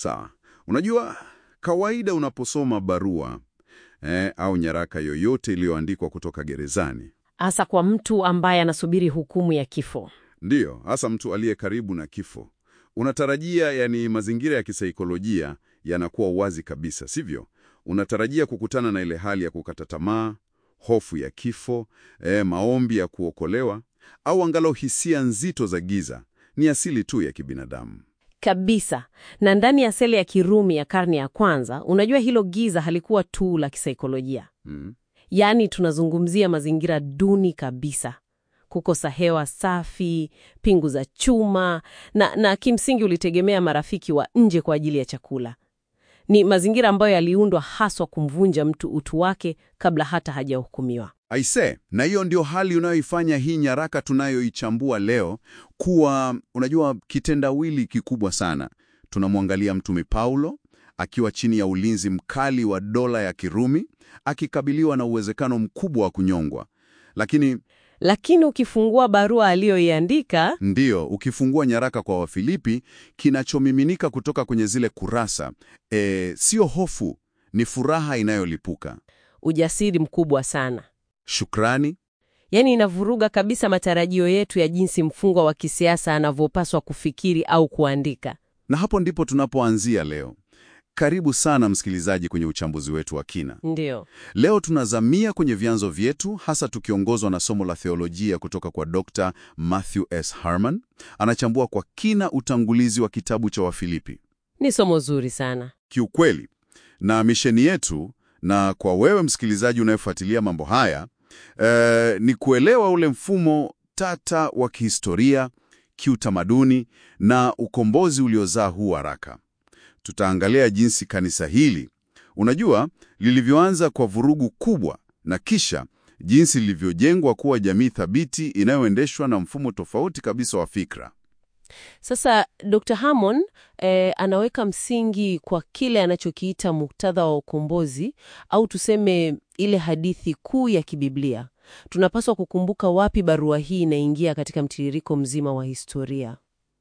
Sawa. Unajua, kawaida unaposoma barua au nyaraka yoyote iliyoandikwa kutoka gerezani, hasa kwa mtu ambaye anasubiri hukumu ya kifo. ndiyo, hasa mtu aliye karibu na kifo, unatarajia, mazingira ya kisaikolojia yanakuwa wazi kabisa, sivyo? Unatarajia kukutana na ile hali ya kukata tamaa, hofu ya kifo, maombi ya kuokolewa, au angalau hisia nzito za giza. Ni asili tu ya kibinadamu. Kabisa. Na ndani ya seli ya Kirumi ya karne ya kwanza, unajua hilo giza halikuwa tu la kisaikolojia. Yaani tunazungumzia mazingira duni kabisa. Kukosa hewa safi, pingu za chuma, na kimsingi ulitegemea marafiki wa nje kwa ajili ya chakula. Ni mazingira ambayo yaliundwa haswa kumvunja mtu utu wake kabla hata hajahukumiwa. Aise, na hiyo ndio hali unayoifanya hii nyaraka tunayoichambua leo kuwa, unajua, kitendawili kikubwa sana. Tunamwangalia Mtume Paulo akiwa chini ya ulinzi mkali wa dola ya Kirumi, akikabiliwa na uwezekano mkubwa wa kunyongwa. Lakini ukifungua barua aliyoiandika, ndiyo, ukifungua nyaraka kwa Wafilipi, kinachomiminika kutoka kwenye zile kurasa, sio hofu, ni furaha inayolipuka. Ujasiri mkubwa sana. Shukrani. Yaani inavuruga kabisa matarajio yetu ya jinsi mfungwa wa kisiasa anavyopaswa kufikiri au kuandika. Na hapo ndipo tunapoanzia leo. Karibu sana msikilizaji kwenye uchambuzi wetu wa kina. Ndiyo. Leo tunazamia kwenye vyanzo vyetu, hasa tukiongozwa na somo la theolojia kutoka kwa Dr. Matthew S. Harman. Anachambua kwa kina utangulizi wa kitabu cha Wafilipi. Ni somo zuri sana. Kiukweli. Na misheni yetu, na kwa wewe msikilizaji unayefuatilia mambo haya, ni kuelewa ule mfumo tata wa kihistoria, kiutamaduni na ukombozi uliozaa huu haraka. Tutaangalia jinsi kanisa hili, unajua, lilivyoanza kwa vurugu kubwa na kisha jinsi lilivyojengwa kuwa jamii thabiti inayoendeshwa na mfumo tofauti kabisa wa fikra. Sasa Dr. Harman anaweka msingi kwa kile anachokiita muktadha wa ukombozi, au tuseme ile hadithi kuu ya kibiblia. Tunapaswa kukumbuka wapi barua hii inaingia katika mtiririko mzima wa historia.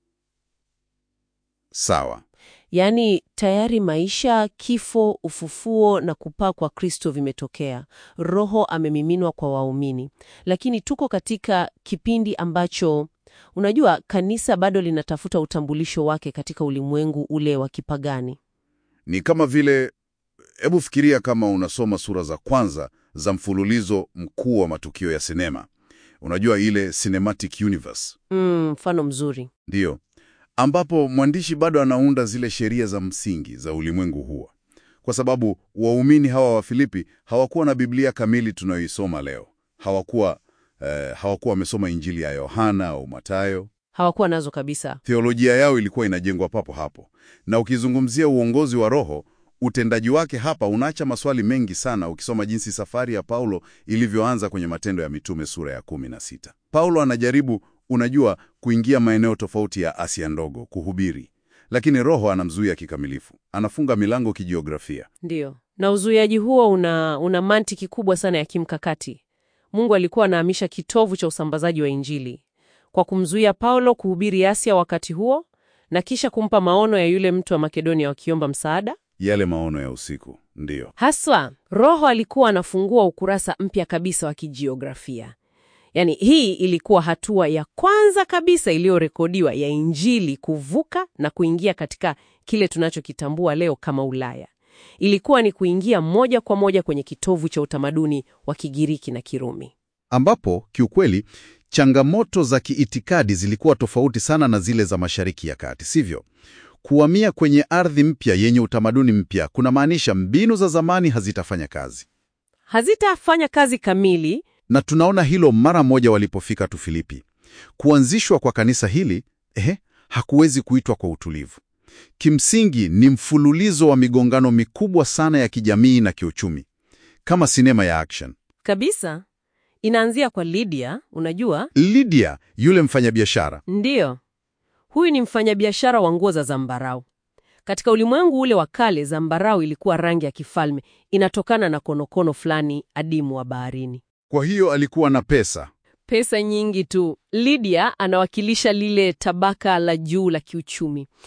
Sawa. Yaani tayari maisha, kifo, ufufuo na kupaa kwa Kristo vimetokea. Roho amemiminwa kwa waumini. Lakini tuko katika kipindi ambacho, unajua, kanisa bado linatafuta utambulisho wake katika ulimwengu ule wa kipagani. Ni kama vile, hebu fikiria kama unasoma sura za kwanza za mfululizo mkuu wa matukio ya sinema. Unajua ile cinematic universe. Mfano mzuri. Ndiyo. Ambapo mwandishi bado anaunda zile sheria za msingi za ulimwengu huo. Kwa sababu waumini hawa wa Filipi hawakuwa na Biblia kamili tunayoisoma leo. Hawakuwa wamesoma Injili ya Yohana au Mathayo. Hawakuwa nazo kabisa. Theolojia yao ilikuwa inajengwa papo hapo. Na ukizungumzia uongozi wa Roho, utendaji wake hapa unaacha maswali mengi sana ukisoma jinsi safari ya Paulo ilivyoanza kwenye Matendo ya Mitume sura ya 16. Paulo anajaribu, unajua, kuingia maeneo tofauti ya Asia ndogo kuhubiri, lakini Roho anamzuia kikamilifu. Anafunga milango kijiografia. Ndiyo. Na uzuiaji huo una mantiki kubwa sana ya kimkakati. Mungu alikuwa anahamisha kitovu cha usambazaji wa Injili kwa kumzuia Paulo kuhubiri Asia wakati huo, na kisha kumpa maono ya yule mtu wa Makedonia wakiomba msaada. Yale maono ya usiku, ndiyo. Haswa, Roho alikuwa anafungua ukurasa mpya kabisa wa kijiografia. Yaani hii ilikuwa hatua ya kwanza kabisa iliyorekodiwa ya Injili kuvuka na kuingia katika kile tunachokitambua leo kama Ulaya. Ilikuwa ni kuingia moja kwa moja kwenye kitovu cha utamaduni wa Kigiriki na Kirumi. Ambapo, kiukweli, changamoto za kiitikadi zilikuwa tofauti sana na zile za Mashariki ya Kati, sivyo? Kuhamia kwenye ardhi mpya yenye utamaduni mpya kunamaanisha mbinu za zamani hazitafanya kazi. Hazitafanya kazi kamili. Na tunaona hilo mara moja walipofika tu Filipi. Kuanzishwa kwa kanisa hili, hakuwezi kuitwa kwa utulivu. Kimsingi ni mfululizo wa migongano mikubwa sana ya kijamii na kiuchumi. Kama sinema ya action. Kabisa. Inaanzia kwa Lydia, unajua? Lydia, yule mfanyabiashara. Ndiyo. Huyu ni mfanyabiashara wa nguo za zambarau. Katika ulimwengu ule wa kale, zambarau ilikuwa rangi ya kifalme, inatokana na konokono fulani adimu wa baharini. Kwa hiyo alikuwa na pesa nyingi tu. Lydia anawakilisha lile tabaka la juu la kiuchumi.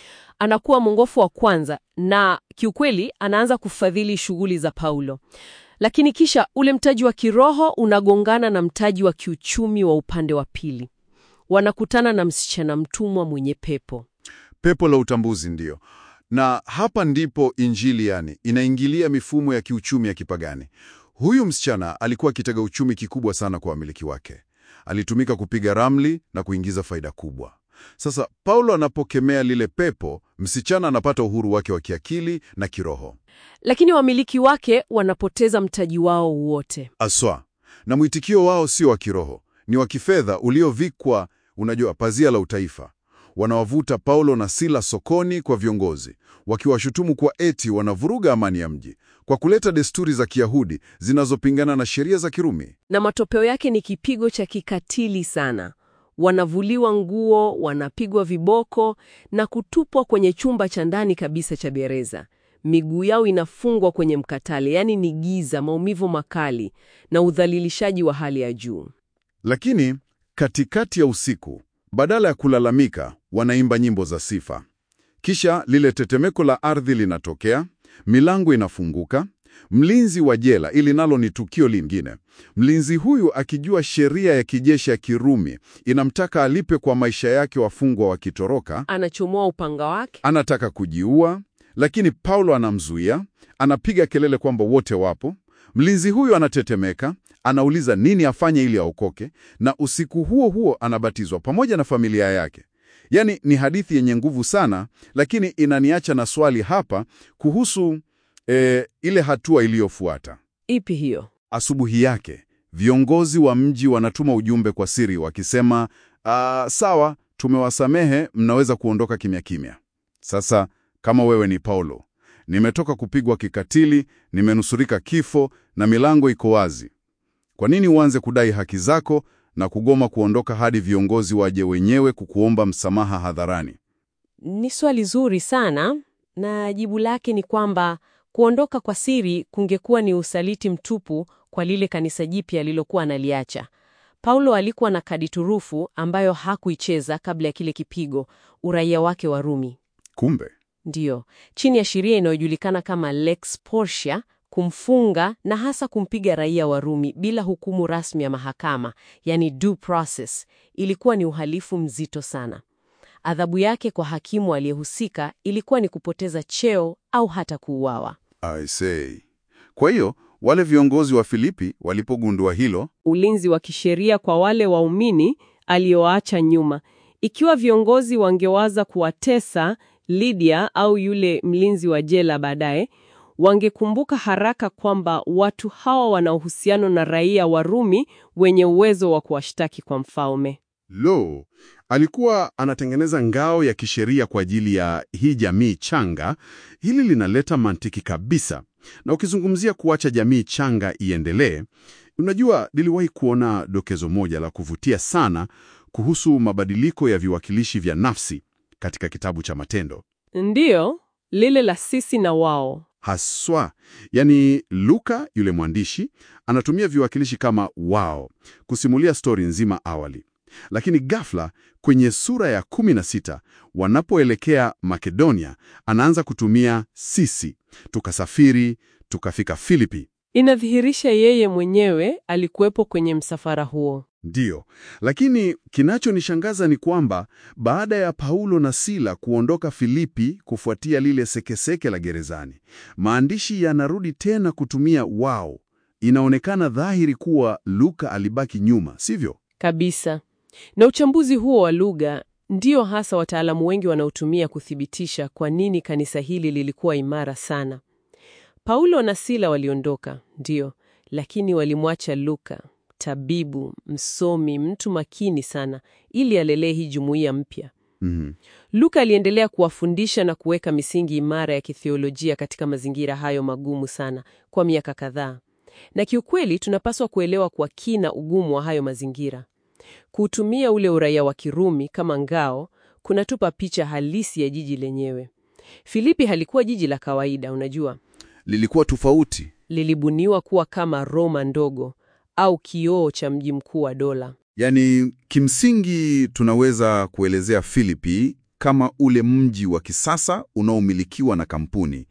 anakuwa mwongofu wa kwanza na kiukweli anaanza kufadhili shughuli za Paulo. Lakini kisha ule mtaji wa kiroho unagongana na mtaji wa kiuchumi wa upande wa pili. Wanakutana na msichana mtumwa mwenye pepo. Pepo la utambuzi ndio. Na hapa ndipo Injili inaingilia mifumo ya kiuchumi ya kipagani. Huyu msichana alikuwa kitega uchumi kikubwa sana kwa wamiliki wake. Alitumika kupiga ramli na kuingiza faida kubwa. Sasa Paulo anapokemea lile pepo, msichana anapata uhuru wake wa kiakili na kiroho. Lakini wamiliki wake wanapoteza mtaji wao wote. Aswa. Na mwitikio wao sio wa kiroho, ni wa kifedha uliovikwa, pazia la utaifa. Wanawavuta Paulo na Sila sokoni kwa viongozi, wakiwashutumu kwa eti wanavuruga amani ya mji, kwa kuleta desturi za Kiyahudi zinazopingana na sheria za Kirumi. Na matokeo yake ni kipigo cha kikatili sana. Wanavuliwa nguo, wanapigwa viboko na kutupwa kwenye chumba cha ndani kabisa cha gereza. Miguu yao inafungwa kwenye mkatale, yani ni giza, maumivu makali na udhalilishaji wa hali ya juu. Lakini katikati ya usiku, badala ya kulalamika, wanaimba nyimbo za sifa. Kisha lile tetemeko la ardhi linatokea, milango inafunguka, mlinzi wa jela, ili nalo ni tukio lingine. Mlinzi huyu akijua sheria ya kijeshi ya Kirumi inamtaka alipe kwa maisha yake wafungwa wakitoroka, anachomoa upanga wake, anataka kujiua, lakini Paulo anamzuia, anapiga kelele kwamba wote wapo. Mlinzi huyu anatetemeka, anauliza nini afanye ili aokoke, na usiku huo huo anabatizwa pamoja na familia yake. Yaani ni hadithi yenye nguvu sana, lakini inaniacha na swali hapa kuhusu ile hatua iliyofuata. Ipi hiyo? Asubuhi yake, viongozi wa mji wanatuma ujumbe kwa siri wakisema, sawa, tumewasamehe, mnaweza kuondoka kimya kimya. Sasa, kama wewe ni Paulo, nimetoka kupigwa kikatili, nimenusurika kifo na milango iko wazi. Kwa nini uanze kudai haki zako na kugoma kuondoka hadi viongozi waje wenyewe kukuomba msamaha hadharani? Ni swali zuri sana, na jibu lake ni kwamba kuondoka kwa siri kungekuwa ni usaliti mtupu kwa lile kanisa jipya alilokuwa analiacha. Paulo alikuwa na kadi turufu ambayo hakuicheza kabla ya kile kipigo, uraia wake wa Rumi. Kumbe Ndiyo, chini ya sheria inayojulikana kama Lex Portia, kumfunga na hasa kumpiga raia wa Rumi bila hukumu rasmi ya mahakama, yani due process, ilikuwa ni uhalifu mzito sana. Adhabu yake kwa hakimu aliyehusika ilikuwa ni kupoteza cheo au hata kuuawa. I say. Kwa hiyo, wale viongozi wa Filipi walipogundua hilo, Ulinzi wa kisheria kwa wale waumini alioacha nyuma. Ikiwa viongozi wangewaza kuwatesa Lydia au yule mlinzi wa jela baadaye, wangekumbuka haraka kwamba watu hawa wana uhusiano na raia wa Rumi wenye uwezo wa kuwashtaki kwa mfalme. alikuwa anatengeneza ngao ya kisheria kwa ajili ya hii jamii changa. Hili linaleta mantiki kabisa. Na ukizungumzia kuacha jamii changa iendelee, unajua, niliwahi kuona dokezo moja la kuvutia sana kuhusu mabadiliko ya viwakilishi vya nafsi katika kitabu cha Matendo. Ndiyo, lile la sisi na wao. Haswa, yani Luka yule mwandishi anatumia viwakilishi kama wao kusimulia stori nzima awali. Lakini ghafla kwenye sura ya 16 wanapoelekea Makedonia, anaanza kutumia sisi, tukasafiri, tukafika Filipi. Inadhihirisha yeye mwenyewe alikuwepo kwenye msafara huo. Ndiyo, lakini kinachonishangaza ni kwamba baada ya Paulo na Sila kuondoka Filipi kufuatia lile sekeseke la gerezani, maandishi yanarudi tena kutumia wao. Inaonekana dhahiri kuwa Luka alibaki nyuma, sivyo? Kabisa. Na uchambuzi huo wa lugha ndio hasa wataalamu wengi wanaotumia kuthibitisha kwa nini kanisa hili lilikuwa imara sana. Paulo na Sila waliondoka, ndio, lakini walimwacha Luka, tabibu, msomi, mtu makini sana, ili alelee hii jumuiya mpya. Luka aliendelea kuwafundisha na kuweka misingi imara ya kithiolojia katika mazingira hayo magumu sana kwa miaka kadhaa. Na kiukweli tunapaswa kuelewa kwa kina ugumu wa hayo mazingira. Kutumia ule uraia wa Kirumi kama ngao kunatupa picha halisi ya jiji lenyewe. Filipi halikuwa jiji la kawaida, unajua. Lilikuwa tofauti. Lilibuniwa kuwa kama Roma ndogo au kioo cha mji mkuu wa dola. Yaani, kimsingi tunaweza kuelezea Filipi kama ule mji wa kisasa unaomilikiwa na kampuni,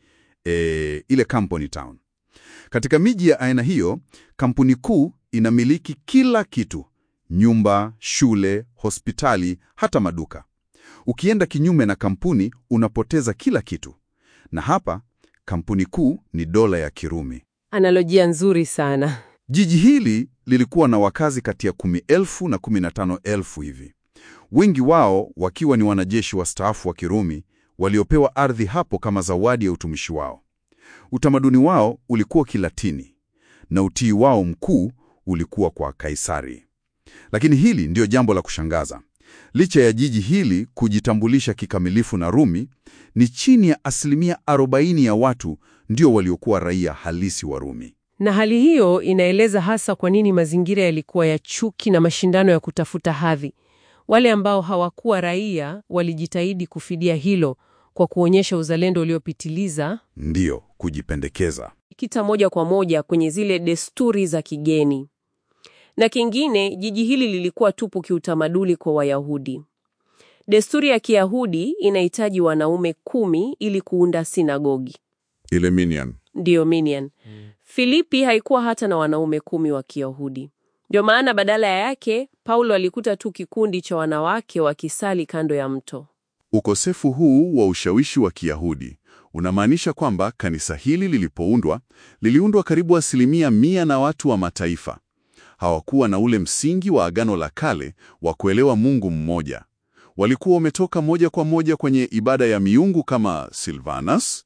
ile company town. Katika miji ya aina hiyo, kampuni kuu inamiliki kila kitu: nyumba, shule, hospitali, hata maduka. Ukienda kinyume na kampuni, unapoteza kila kitu. Na hapa, kampuni kuu ni dola ya Kirumi. Analojia nzuri sana. Jiji hili lilikuwa na wakazi kati ya 10,000 na 15,000 hivi. Wengi wao wakiwa ni wanajeshi wastaafu wa Kirumi waliopewa ardhi hapo kama zawadi ya utumishi wao. Utamaduni wao ulikuwa Kilatini na utii wao mkuu ulikuwa kwa Kaisari. Lakini hili ndio jambo la kushangaza. Licha ya jiji hili kujitambulisha kikamilifu na Rumi, ni chini ya 40% ya watu ndio waliokuwa raia halisi wa Rumi. Na hali hiyo inaeleza hasa kwa nini mazingira yalikuwa ya chuki na mashindano ya kutafuta hadhi. Wale ambao hawakuwa raia walijitahidi kufidia hilo kwa kuonyesha uzalendo uliopitiliza, Ndiyo, kujipendekeza. kita moja kwa moja kwenye zile desturi za kigeni. Na kingine, jiji hili lilikuwa tupu kiutamaduni kwa Wayahudi. Desturi ya Kiyahudi inahitaji wanaume 10 ili kuunda sinagogi. Ile minyan. Ndiyo, minyan. Filipi haikuwa hata na wanaume 10 wa Kiyahudi. Ndio maana badala yake, Paulo alikuta tu kikundi cha wanawake wakisali kando ya mto. Ukosefu huu wa ushawishi wa Kiyahudi unamaanisha kwamba kanisa hili liliundwa karibu 100% na watu wa mataifa. Hawakuwa na ule msingi wa Agano la Kale wa kuelewa Mungu mmoja. Walikuwa wametoka moja kwa moja kwenye ibada ya miungu kama Silvanus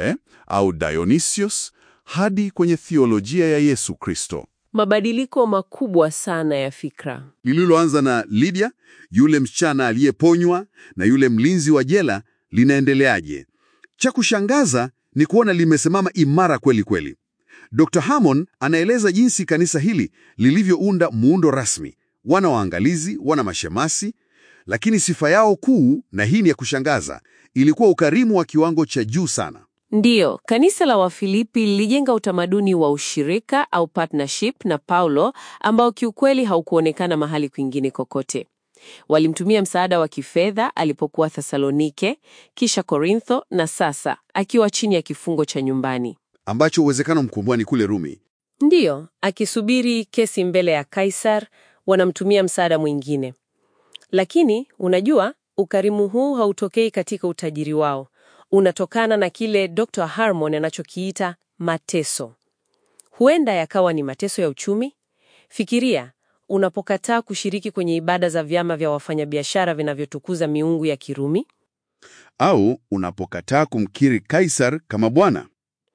au Dionysius hadi kwenye theolojia ya Yesu Kristo. Mabadiliko makubwa sana ya fikra. Lililoanza na Lydia, yule msichana aliyeponywa, na yule mlinzi wa jela, linaendeleaje? Cha kushangaza ni kuona limesimama imara kweli kweli. Dr. Hammond anaeleza jinsi kanisa hili lilivyounda muundo rasmi. Wana waangalizi, wana mashemasi, lakini sifa yao kuu, na hii ni ya kushangaza, ilikuwa ukarimu wa kiwango cha juu sana. Ndiyo, kanisa la Wafilipi lilijenga utamaduni wa ushirika au partnership na Paulo ambao kiukweli haukuonekana mahali kwingine kokote. Walimtumia msaada wa kifedha alipokuwa Thesalonike, kisha Korintho, na sasa akiwa chini ya kifungo cha nyumbani, ambacho uwezekano mkubwa ni kule Rumi. Ndiyo, akisubiri kesi mbele ya Kaisar, wanamtumia msaada mwingine. Lakini, unajua, ukarimu huu hautokei katika utajiri wao. Unatokana na kile Dr. Hammond anachokiita mateso. Huenda yakawa ni mateso ya uchumi. Fikiria, unapokataa kushiriki kwenye ibada za vyama vya wafanyabiashara vinavyotukuza miungu ya Kirumi, au unapokataa kumkiri Kaisar kama bwana.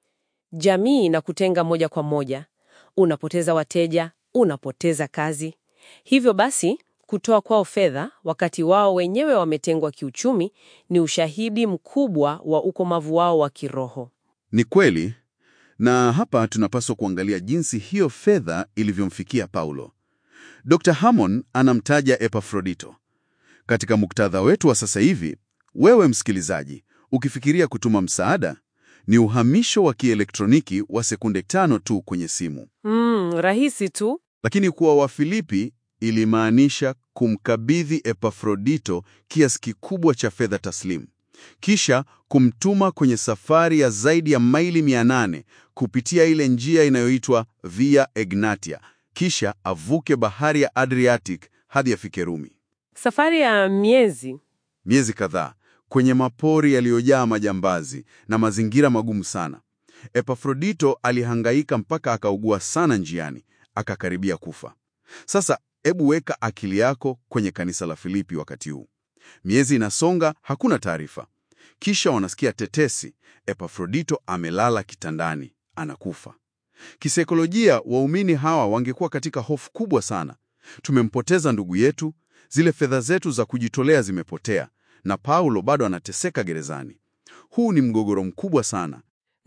Jamii inakutenga moja kwa moja. Unapoteza wateja, unapoteza kazi. Hivyo basi, kutoa kwao fedha wakati wao wenyewe wametengwa kiuchumi ni ushahidi mkubwa wa ukomavu wao wa kiroho. Ni kweli, na hapa tunapaswa kuangalia jinsi hiyo fedha ilivyomfikia Paulo. Dr. Hammond anamtaja Epafrodito. Katika muktadha wetu wa sasa hivi, wewe msikilizaji, ukifikiria kutuma msaada, ni uhamisho wa kielektroniki wa sekunde 5 tu kwenye simu. Rahisi tu. Lakini kwa Wafilipi ilimaanisha kumkabidhi Epafrodito kiasi kikubwa cha fedha taslimu, kisha kumtuma kwenye safari ya zaidi ya maili 800 kupitia ile njia inayoitwa Via Egnatia, kisha avuke bahari ya Adriatic hadi afike Rumi. Safari ya miezi kadhaa kwenye mapori yaliyojaa majambazi na mazingira magumu sana. Epafrodito alihangaika mpaka akaugua sana njiani, akakaribia kufa. Sasa hebu weka akili yako kwenye kanisa la Filipi wakati huu. Miezi inasonga, hakuna taarifa. Kisha wanasikia tetesi, Epafrodito amelala kitandani, anakufa. Kisaikolojia, waumini hawa wangekuwa katika hofu kubwa sana. Tumempoteza ndugu yetu, zile fedha zetu za kujitolea zimepotea, na Paulo bado anateseka gerezani. Huu ni mgogoro mkubwa sana.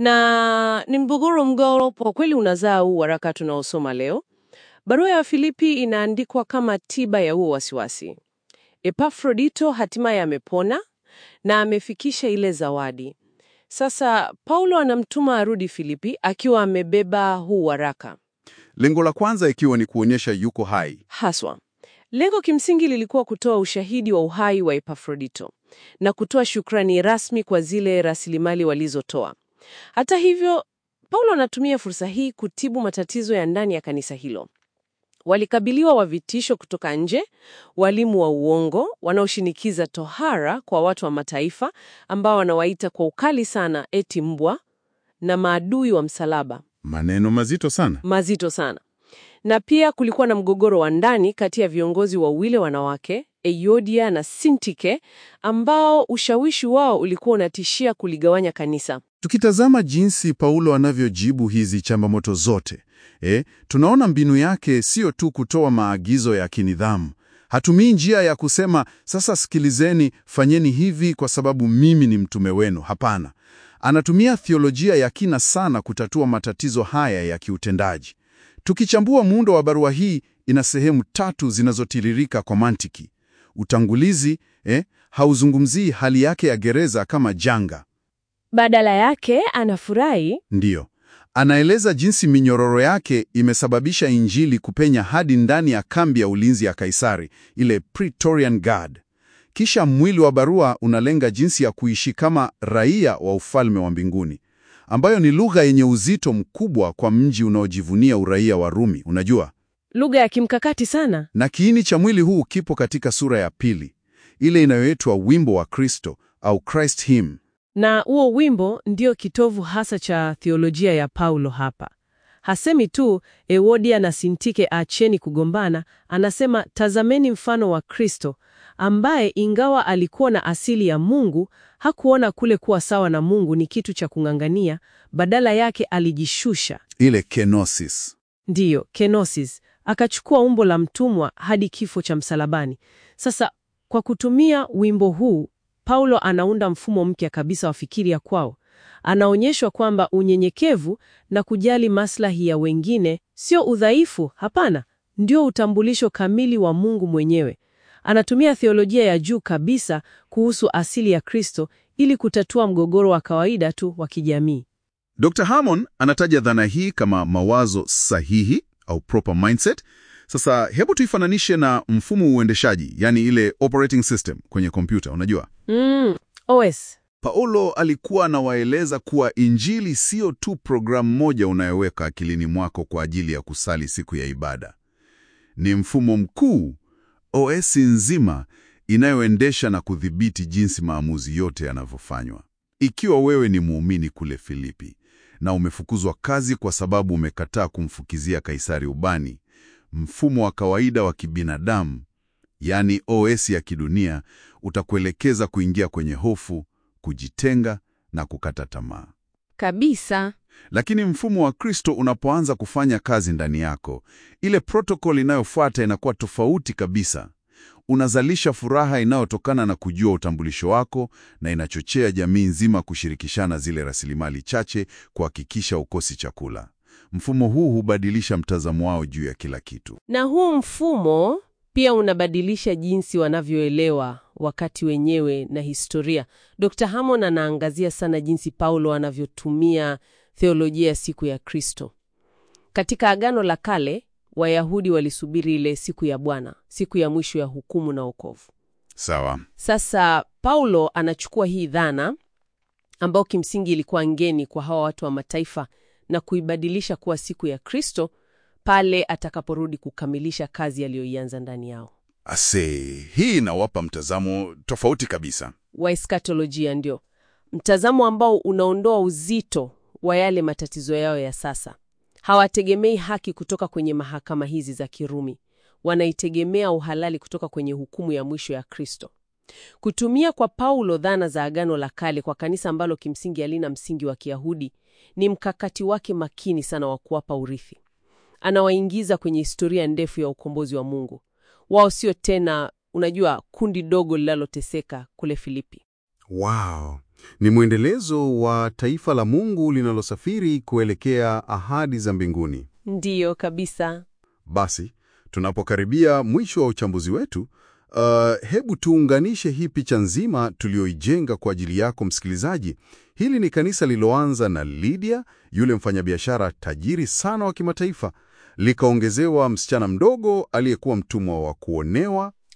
Na ni mgogoro kwa kweli unazaa huu waraka tunaosoma leo. Barua ya Filipi inaandikwa kama tiba ya huo wasiwasi. Epafrodito hatimaye amepona na amefikisha ile zawadi. Sasa Paulo anamtuma arudi Filipi akiwa amebeba huu waraka. Lengo la kwanza ikiwa ni kuonyesha yuko hai. Haswa. Lengo kimsingi lilikuwa kutoa ushahidi wa uhai wa Epafrodito. na kutoa shukrani rasmi kwa zile rasilimali walizotoa. Hata hivyo, Paulo anatumia fursa hii kutibu matatizo ya ndani ya kanisa hilo. Walikabiliwa wa vitisho kutoka nje, walimu wa uongo wanaoshinikiza tohara kwa watu wa mataifa ambao wanawaita kwa ukali sana eti mbwa, na maadui wa msalaba. Maneno mazito sana. Mazito sana. Na pia kulikuwa na mgogoro wa ndani kati ya viongozi wawili wanawake, Eyodia na Sintike, ambao ushawishi wao ulikuwa unatishia kuligawanya kanisa. Tukitazama jinsi Paulo anavyojibu hizi changamoto zote, tunaona mbinu yake sio tu kutoa maagizo ya kinidhamu. Hatumii njia ya kusema, sasa sikilizeni, fanyeni hivi kwa sababu mimi ni mtume wenu. Hapana. Anatumia theolojia ya kina sana kutatua matatizo haya ya kiutendaji. Tukichambua muundo wa barua hii, ina sehemu 3 zinazotiririka kwa mantiki. Utangulizi, hauzungumzii hali yake ya gereza kama janga. Badala yake anafurahi. Ndiyo. Anaeleza jinsi minyororo yake imesababisha Injili kupenya hadi ndani ya kambi ya ulinzi ya Kaisari, ile Praetorian Guard. Kisha mwili wa barua unalenga jinsi ya kuishi kama raia wa ufalme wa mbinguni, ambayo ni lugha yenye uzito mkubwa kwa mji unaojivunia uraia wa Rumi, unajua? Lugha ya kimkakati sana. Na kiini cha mwili huu kipo katika sura ya 2, ile inayoitwa wimbo wa Kristo au Christ Hymn. Na huo wimbo ndio kitovu hasa cha theolojia ya Paulo hapa. Hasemi tu Ewodia na Sintike acheni kugombana, anasema tazameni mfano wa Kristo, ambaye ingawa alikuwa na asili ya Mungu, hakuona kule kuwa sawa na Mungu ni kitu cha kung'ang'ania, badala yake alijishusha. Ile kenosis. Ndiyo, kenosis. Akachukua umbo la mtumwa hadi kifo cha msalabani. Sasa, kwa kutumia wimbo huu, Paulo anaunda mfumo mpya kabisa wa fikiri ya kwao. Anaonyeshwa kwamba unyenyekevu na kujali maslahi ya wengine sio udhaifu, hapana, ndio utambulisho kamili wa Mungu mwenyewe. Anatumia theolojia ya juu kabisa kuhusu asili ya Kristo ili kutatua mgogoro wa kawaida tu wa kijamii. Dr. Hammond anataja dhana hii kama mawazo sahihi au proper mindset. Sasa hebu tuifananishe na mfumo wa uendeshaji, yani ile operating system kwenye kompyuta, unajua? OS. Paulo alikuwa anawaeleza kuwa Injili sio tu programu moja unayoweka akilini mwako kwa ajili ya kusali siku ya ibada. Ni mfumo mkuu, OS nzima inayoendesha na kudhibiti jinsi maamuzi yote yanavyofanywa. Ikiwa wewe ni muumini kule Filipi na umefukuzwa kazi kwa sababu umekataa kumfukizia Kaisari ubani, mfumo wa kawaida wa kibinadamu, yani OS ya kidunia, utakuelekeza kuingia kwenye hofu, kujitenga na kukata tamaa. Kabisa. Lakini mfumo wa Kristo unapoanza kufanya kazi ndani yako, ile protocol inayofuata inakuwa tofauti kabisa. Unazalisha furaha inayotokana na kujua utambulisho wako na inachochea jamii nzima kushirikishana zile rasilimali chache kuhakikisha ukosi chakula. Mfumo huu hubadilisha mtazamo wao juu ya kila kitu. Na huu mfumo pia unabadilisha jinsi wanavyoelewa wakati wenyewe na historia. Dr. Hammond anaangazia sana jinsi Paulo anavyotumia theolojia ya siku ya Kristo. Katika Agano la Kale, Wayahudi walisubiri ile siku ya Bwana, siku ya mwisho ya hukumu na wokovu. Sawa. Sasa Paulo anachukua hii dhana ambao kimsingi ilikuwa ngeni kwa hawa watu wa mataifa na kuibadilisha kuwa siku ya Kristo pale atakaporudi kukamilisha kazi aliyoianza ndani yao. Hii inawapa mtazamo tofauti kabisa. Wa eskatolojia ndio. Mtazamo ambao unaondoa uzito wa yale matatizo yao ya sasa. Hawategemei haki kutoka kwenye mahakama hizi za Kirumi. Wanaitegemea uhalali kutoka kwenye hukumu ya mwisho ya Kristo. Kutumia kwa Paulo dhana za Agano la Kale kwa kanisa ambalo kimsingi halina msingi wa Kiyahudi ni mkakati wake makini sana wa kuwapa urithi. Anawaingiza kwenye historia ndefu ya ukombozi wa Mungu. Wao sio tena, unajua, kundi dogo linaloteseka kule Filipi. Wow. Ni mwendelezo wa taifa la Mungu linalosafiri kuelekea ahadi za mbinguni. Ndiyo kabisa. Basi, tunapokaribia mwisho wa uchambuzi wetu, hebu tuunganishe hii picha nzima tulioijenga kwa ajili yako msikilizaji. Hili ni kanisa liloanza na Lydia, yule mfanyabiashara tajiri sana wa kimataifa, likaongezewa msichana mdogo aliyekuwa mtumwa wa kuonewa,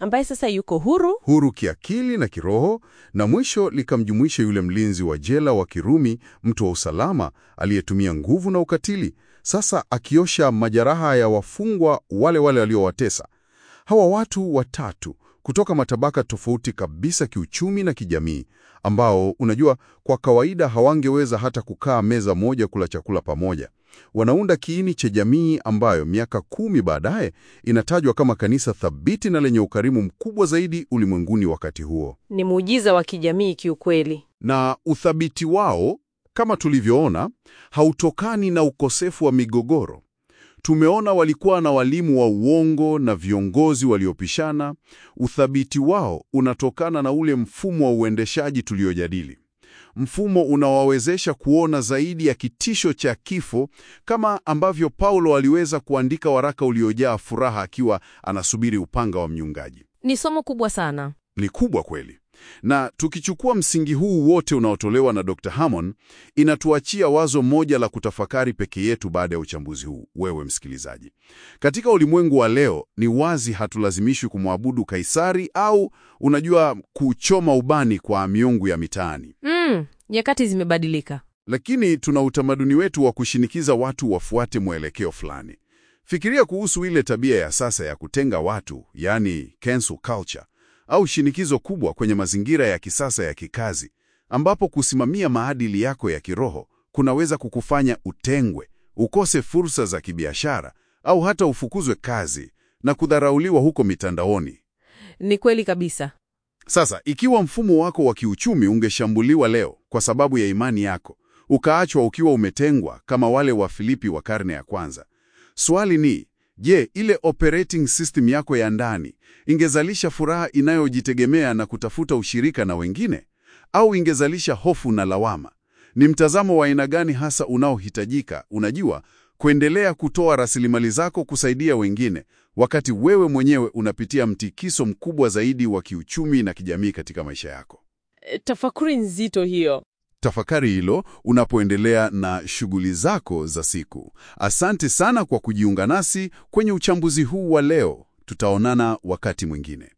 ambaye sasa yuko huru kiakili na kiroho, na mwisho likamjumuisha yule mlinzi wa jela wa Kirumi, mtu wa usalama aliyetumia nguvu na ukatili, sasa akiosha majeraha ya wafungwa wale waliowatesa. Hawa watu watatu kutoka matabaka tofauti kabisa kiuchumi na kijamii, ambao unajua kwa kawaida hawangeweza hata kukaa meza moja kula chakula pamoja, wanaunda kiini cha jamii ambayo miaka 10 baadaye inatajwa kama kanisa thabiti na lenye ukarimu mkubwa zaidi ulimwenguni wakati huo. Ni muujiza wa kijamii kiukweli. Na uthabiti wao, kama tulivyoona, hautokani na ukosefu wa migogoro. Tumeona walikuwa na walimu wa uongo na viongozi waliopishana. Uthabiti wao unatokana na ule mfumo wa uendeshaji tuliojadili. Mfumo unawawezesha kuona zaidi ya kitisho cha kifo, kama ambavyo Paulo aliweza kuandika waraka uliojaa furaha akiwa anasubiri upanga wa mnyungaji. Ni somo kubwa sana. Ni kubwa kweli. Na tukichukua msingi huu wote unaotolewa na Dr. Hammond, inatuachia wazo moja la kutafakari peke yetu baada ya uchambuzi huu, wewe msikilizaji. Katika ulimwengu wa leo, ni wazi hatulazimishwi kumwabudu Kaisari au unajua kuchoma ubani kwa miungu ya mitaani. Nyakati zimebadilika. Lakini tuna utamaduni wetu wa kushinikiza watu wafuate mwelekeo fulani. Fikiria kuhusu ile tabia ya sasa ya kutenga watu, yani cancel culture, au shinikizo kubwa kwenye mazingira ya kisasa ya kikazi, ambapo kusimamia maadili yako ya kiroho kunaweza kukufanya utengwe, ukose fursa za kibiashara, au hata ufukuzwe kazi na kudharauliwa huko mitandaoni. Ni kweli kabisa. Sasa, ikiwa mfumo wako wa kiuchumi ungeshambuliwa leo kwa sababu ya imani yako, ukaachwa ukiwa umetengwa kama wale wa Filipi wa karne ya kwanza, swali ni, je, ile operating system yako ya ndani ingezalisha furaha inayojitegemea na kutafuta ushirika na wengine, au ingezalisha hofu na lawama? Ni mtazamo wa aina gani hasa unaohitajika, unajua, kuendelea kutoa rasilimali zako kusaidia wengine, wakati wewe mwenyewe unapitia mtikiso mkubwa zaidi wa kiuchumi na kijamii katika maisha yako? Tafakuri nzito hiyo. Tafakari hilo unapoendelea na shughuli zako za siku. Asante sana kwa kujiunga nasi kwenye uchambuzi huu wa leo. Tutaonana wakati mwingine.